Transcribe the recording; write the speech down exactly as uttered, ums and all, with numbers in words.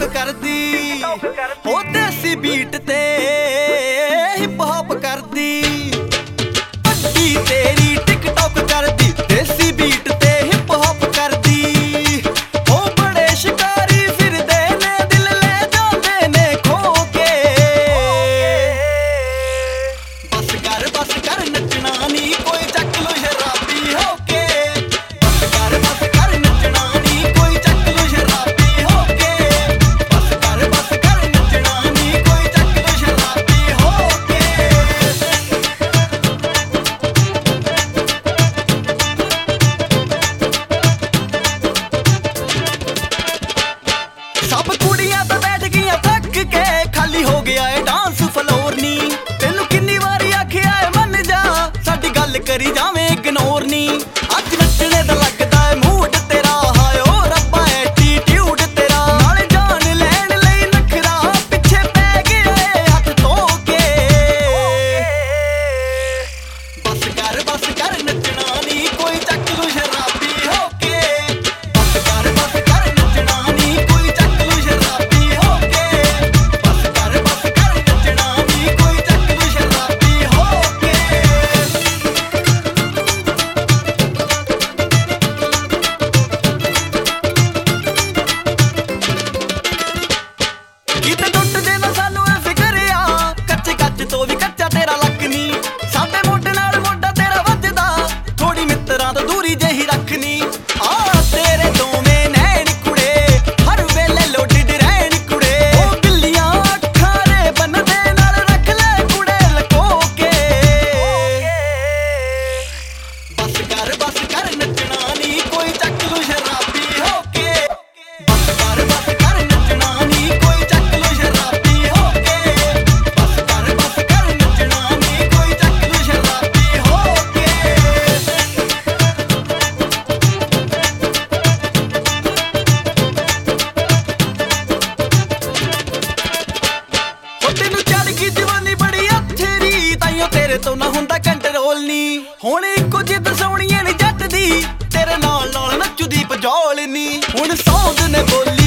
करदी हो देसी बीट ते हिप हॉप करदी अड्डी तेरी टिकटॉक करदी देसी बीट ते हिप हॉप करदी हो बड़े शिकारी फिरदे ने दिल ले जांदे ने खो के बस कर बस कर नचना नी कोई चक लो शराबी होके बस कर बस कर नचना नी कोई चक लो शराबी होके बस कर बस कर नचना नी कोई चक लो शराबी होके सब कुड़ियां तो बैठ गईयां थक के खाली हो गया है डांस फ्लोर नी तेनू किन्नी वारी आखिया है मन जा साडी गल करी जावे इग्नोर नी अज नचने दा लगदा है मूड तेरा हाय ओ रब्बा एटीट्यूड तेरा नाले जान लैण लई नखरा पिछे पै गया है हथ धो के बस कर बस कर नचना नी कोई चक लू शराबी होके बस कर बस कर नचना नी कोई चक लू शराबी होके बस कर बस कर नचना नी कोई चक लू शराबी होके गीत टुटदे ना सानू ए फिकर आ कच्चे कच्च तो भी कच्चा तेरा लक नी साडे मोढे नाल मोढा तेरा वजदा थोड़ी मित्तरां तो दूरी जेही रखनी आ तेरे दोवें नैन कुड़े हर वेले लोडिड रहन कुड़े ओ बिल्लियां अखां दे बनदे नाल रख ले कुड़े लको के बस कर बस कर नचना नी कोई चक लू शराबी होके बस कर बस कर नचना नी कोई चक लू शराबी होके बस कर बस कर नचना नी कोई चक लू शराबी होके हो तेनू चढ़ गई जवानी बड़ी अथेरी ताइयों तेरे तो ना हुंदा कंट्रोल नी हुण इक्को जिद सोहणीए नी जट दी तेरे नाल नाल नच्चू दी पजौल नी हुण सौंद ने बोली